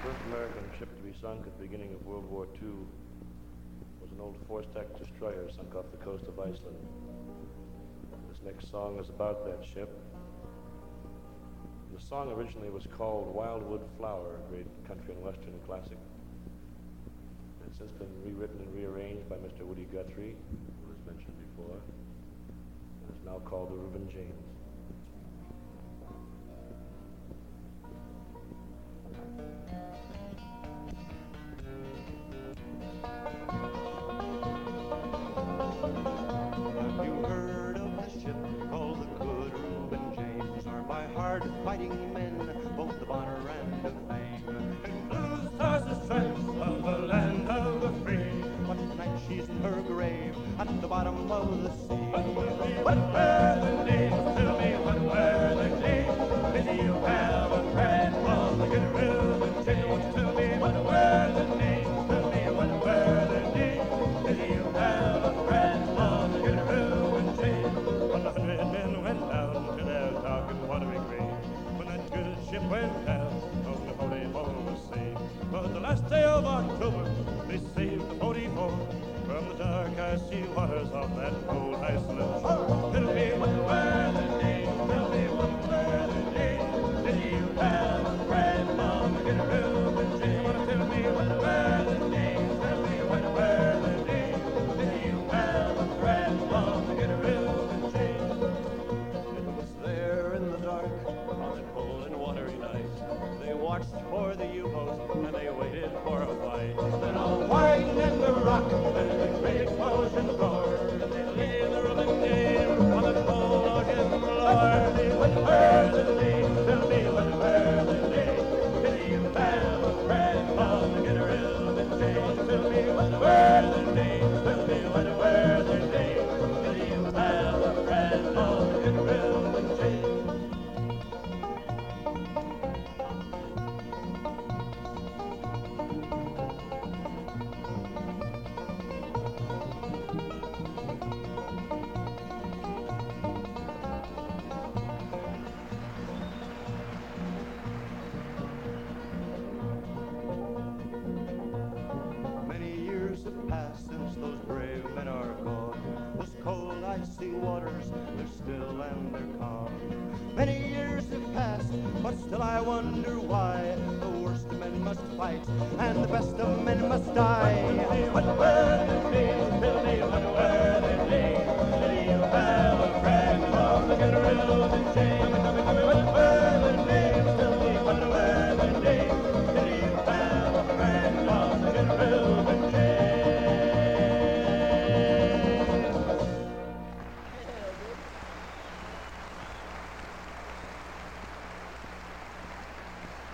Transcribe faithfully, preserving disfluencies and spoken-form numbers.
first American ship to be sunk at the beginning of World War Two was an old four-stack destroyer sunk off the coast of Iceland. This next song is about that ship. The song originally was called Wildwood Flower, a great country and western classic. It's since been rewritten and rearranged by Mister Woody Guthrie, who was mentioned before. It's now called the Reuben James. Have you heard of the ship called the Good Reuben James, armed by hard-fighting men, both of honor and of fame? And blue stars the stripes of the land of the free. But tonight she's in her grave at the bottom of the sea. What were the names? Tell me what were the names? Did you have a friend on the Good Reuben James? Won't you tell me what were the names? Tell me what were the names? Did you have a friend on the Good Reuben James? One hundred men went down to their dark and watery grave when that good ship went down on the forty-four was saved. But the last day of October they saved the forty-four from the dark icy waters of that cold Iceland shore. Tell me what were the names? Tell me what were the names? Did you have a friend on the Good Reuben James? Wanna tell me what were the names? Tell me what were the names? Did you have a friend on the Good Reuben James? It was there in the dark on that cold and watery night. They watched for the U-boat and they waited for a fight. Then a whine and a rock and a great explosion roared, and they laid the Reuben James on the cold ocean floor. What were the names? Tell me what were the names? Did you have a friend on the Good Reuben James? Tell me what were the names? Tell me what were the names? Did you have a friend on the Good Reuben James? Many years have passed since those brave men are gone. Those cold, icy waters, they're still and they're calm. Many years have passed, but still I wonder why the worst of men must fight and the best of men must die. What were the names? Tell me what were the names? Did you have a friend on the Good Reuben James?